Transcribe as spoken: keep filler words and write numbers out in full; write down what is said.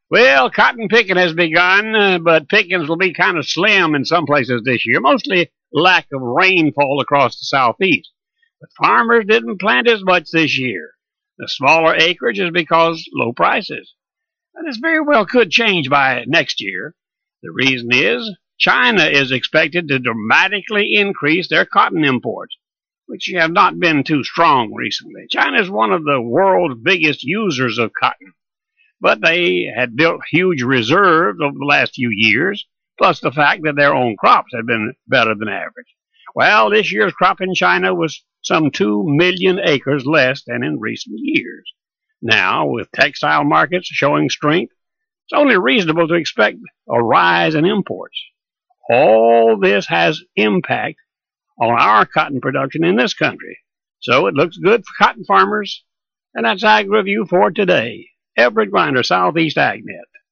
Well, cotton picking has begun, uh, but pickings will be kind of slim in some places this year, mostly lack of rainfall across the southeast. But farmers didn't plant as much this year. The smaller acreage is because low prices. And this very well could change by next year. The reason is China is expected to dramatically increase their cotton imports, which have not been too strong recently. China is one of the world's biggest users of cotton, but they had built huge reserves over the last few years, plus the fact that their own crops had been better than average. Well, this year's crop in China was some two million acres less than in recent years. Now, with textile markets showing strength, it's only reasonable to expect a rise in imports. All this has impact on our cotton production in this country. So it looks good for cotton farmers, and that's Ag Review for today. Everett Grinder, Southeast AgNet.